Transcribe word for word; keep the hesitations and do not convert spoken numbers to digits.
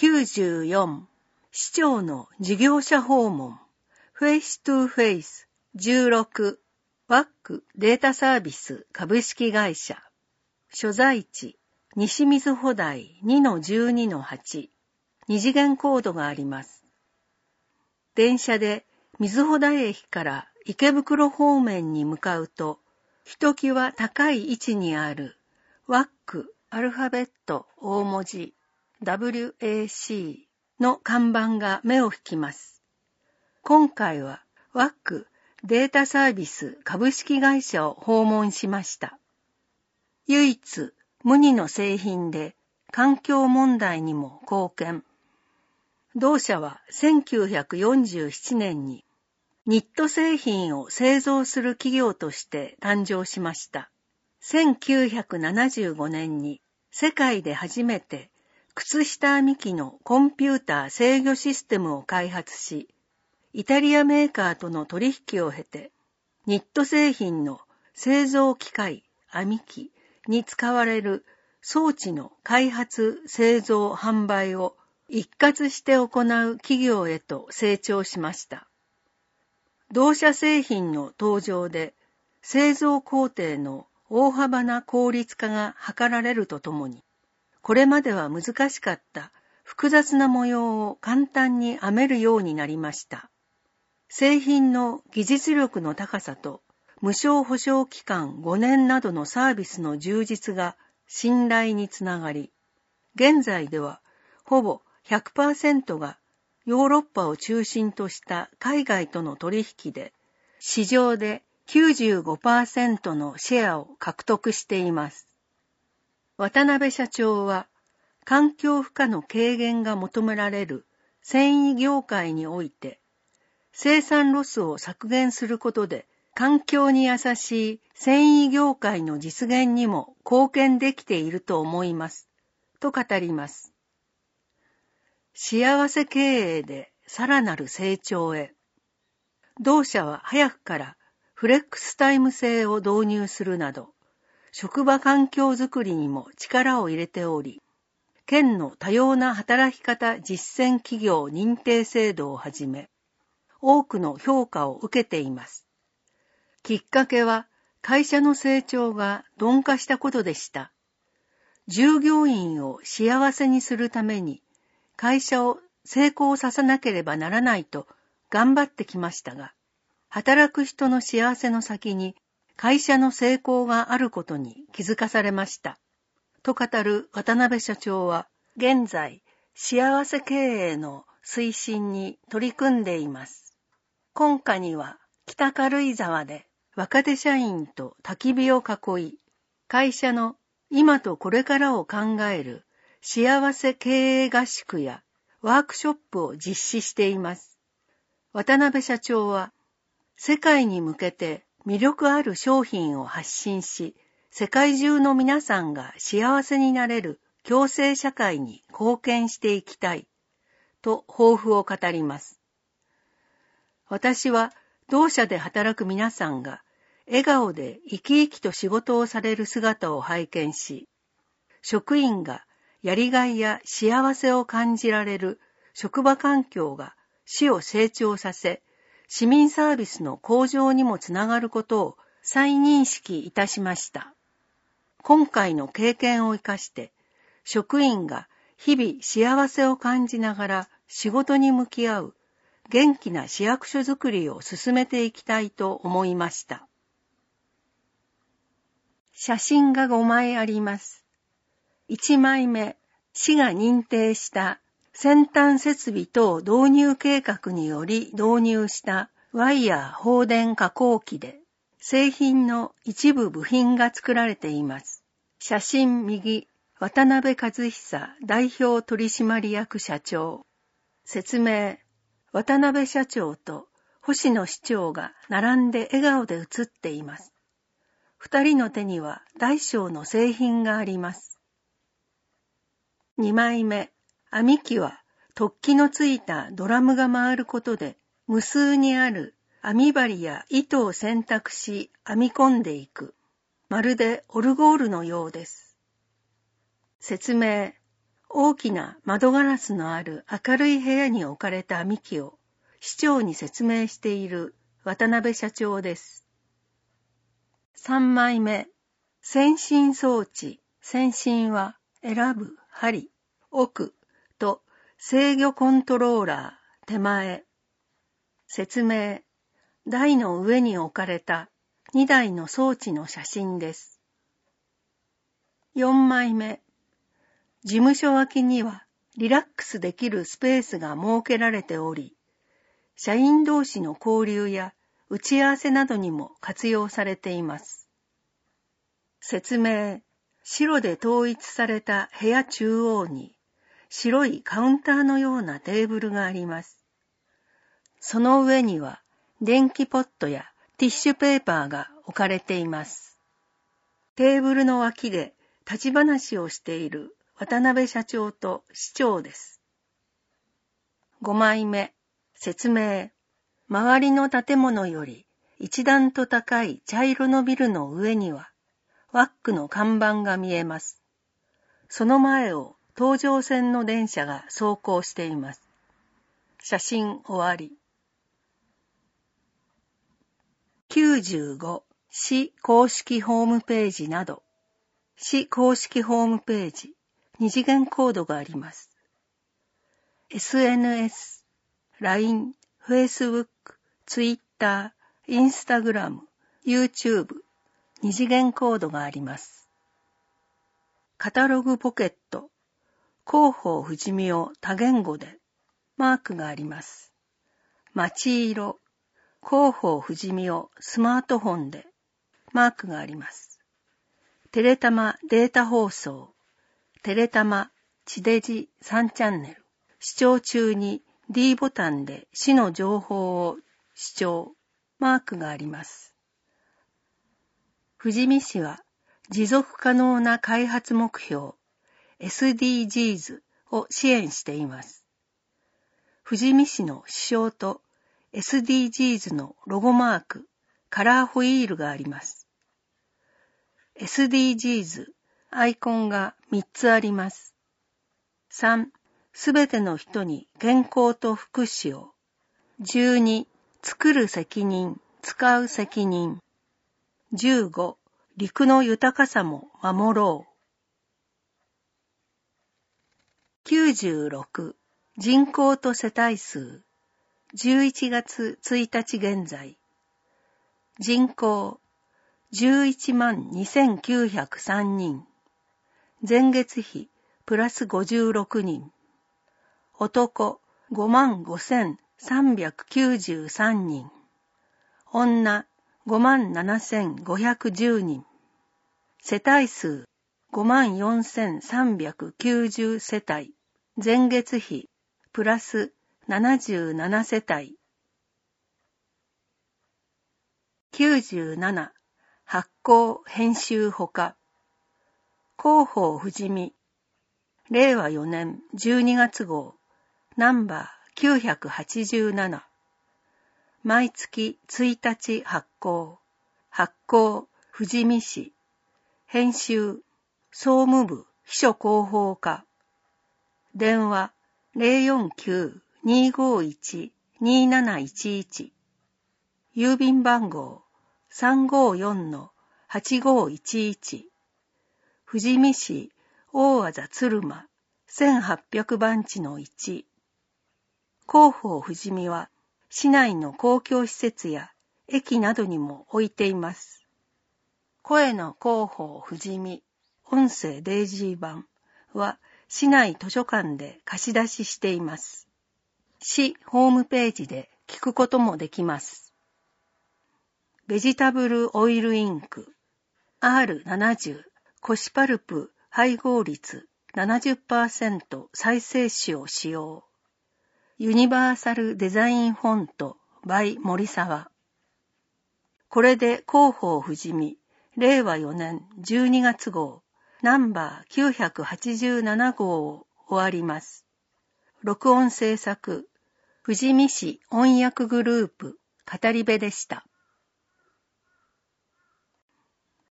きゅうじゅうよん市長の事業者訪問フェイストゥフェイスじゅうろく ワック データサービス株式会社所在地西瑞穂台 にのじゅうにのはち 二次元コードがあります。電車で瑞穂台駅から池袋方面に向かうと、ひときわ高い位置にある ワック アルファベット大文字 ダブリューエーシー の看板が目を引きます。今回は ワック データサービス株式会社を訪問しました。唯一無二の製品で環境問題にも貢献。同社はせんきゅうひゃくよんじゅうななねんにニット製品を製造する企業として誕生しました。せんきゅうひゃくななじゅうごねんに世界で初めて靴下編み機のコンピューター制御システムを開発し、イタリアメーカーとの取引を経て、ニット製品の製造機械、編み機に使われる装置の開発、製造、販売を一括して行う企業へと成長しました。同社製品の登場で製造工程の大幅な効率化が図られるとともに、これまでは難しかった複雑な模様を簡単に編めるようになりました。製品の技術力の高さと無償保証期間ごねんなどのサービスの充実が信頼につながり、現在ではほぼ ひゃくパーセント がヨーロッパを中心とした海外との取引で、市場で きゅうじゅうごパーセント のシェアを獲得しています。渡辺社長は、環境負荷の軽減が求められる繊維業界において、生産ロスを削減することで、環境に優しい繊維業界の実現にも貢献できていると思います、と語ります。幸せ経営でさらなる成長へ。同社は早くからフレックスタイム制を導入するなど、職場環境づくりにも力を入れており、県の多様な働き方実践企業認定制度をはじめ、多くの評価を受けています。きっかけは会社の成長が鈍化したことでした。従業員を幸せにするために会社を成功させなければならないと頑張ってきましたが、働く人の幸せの先に会社の成功があることに気づかされました。と語る渡辺社長は、現在幸せ経営の推進に取り組んでいます。今夏には北軽井沢で若手社員と焚き火を囲い、会社の今とこれからを考える幸せ経営合宿やワークショップを実施しています。渡辺社長は、世界に向けて魅力ある商品を発信し、世界中の皆さんが幸せになれる共生社会に貢献していきたい、と抱負を語ります。私は同社で働く皆さんが笑顔で生き生きと仕事をされる姿を拝見し、職員がやりがいや幸せを感じられる職場環境が市を成長させ、市民サービスの向上にもつながることを再認識いたしました。今回の経験を生かして、職員が日々幸せを感じながら仕事に向き合う元気な市役所づくりを進めていきたいと思いました。写真がごまいあります。いちまいめ、市が認定した先端設備等導入計画により導入したワイヤー放電加工機で、製品の一部部品が作られています。写真右、渡辺和久代表取締役社長。説明、渡辺社長と星野市長が並んで笑顔で写っています。二人の手には大小の製品があります。二枚目、編み機は突起のついたドラムが回ることで無数にある編み針や糸を選択し編み込んでいく。まるでオルゴールのようです。説明、 大きな窓ガラスのある明るい部屋に置かれた編み機を市長に説明している渡辺社長です。さんまいめ、先進装置。先進は選ぶ、針、奥と制御コントローラー、手前。説明、台の上に置かれたにだいの装置の写真です。よんまいめ、事務所脇にはリラックスできるスペースが設けられており、社員同士の交流や打ち合わせなどにも活用されています。説明、白で統一された部屋中央に白いカウンターのようなテーブルがあります。その上には電気ポットやティッシュペーパーが置かれています。テーブルの脇で立ち話をしている渡辺社長と市長です。ごまいめ、説明。周りの建物より一段と高い茶色のビルの上にはワックの看板が見えます。その前を東上線の電車が走行しています。写真終わり。きゅうじゅうご、市公式ホームページなど。市公式ホームページ、二次元コードがあります。エスエヌエス、ライン、Facebook、Twitter、Instagram、YouTube、二次元コードがあります。カタログポケット、広報富士見を多言語で、マークがあります。街色、広報富士見をスマートフォンで、マークがあります。テレタマデータ放送、テレタマ地デジさんチャンネル、視聴中に D ボタンで市の情報を視聴、マークがあります。富士見市は持続可能な開発目標 エスディージーズ を支援しています。富士見市の指標と エスディージーズ のロゴマーク、カラーホイールがあります。エスディージーズ、アイコンがみっつあります。さん、すべての人に健康と福祉を。じゅうに、作る責任、使う責任。じゅうご、陸の豊かさも守ろう。きゅうじゅうろく、人口と世帯数。じゅういちがつついたち現在。人口じゅういちまんにせんきゅうひゃくさんにん。前月比プラスごじゅうろくにん。男ごまんごせんさんびゃくきゅうじゅうさんにん。女ごまんななせんごひゃくじゅうにん。世帯数ごまんよんせんさんびゃくきゅうじゅう世帯。前月比プラスななじゅうなな世帯。きゅうじゅうなな、発行編集ほか。広報富士見。れいわよねんじゅうにがつ号。ナンバーきゅうひゃくはちじゅうなな。毎月ついたち発行。発行富士見市。編集総務部秘書広報課。電話 ゼロよんきゅう にーごーいち にーなないちいち。郵便番号 さんごーよん はちごーいちいち。富士見市大字鶴間せんはっぴゃくばんちのいち。広報富士見は市内の公共施設や駅などにも置いています。声の広報富士見音声デイジー版は市内図書館で貸し出ししています。市ホームページで聞くこともできます。ベジタブルオイルインク アールななじゅう コシパルプ配合率 ななじゅっパーセント 再生紙を使用。ユニバーサルデザインフォント by 森沢。これで広報富士見れいわよねんじゅうにがつ号ナンバーきゅうひゃくはちじゅうなな号を終わります。録音制作富士見市音訳グループ語り部でした。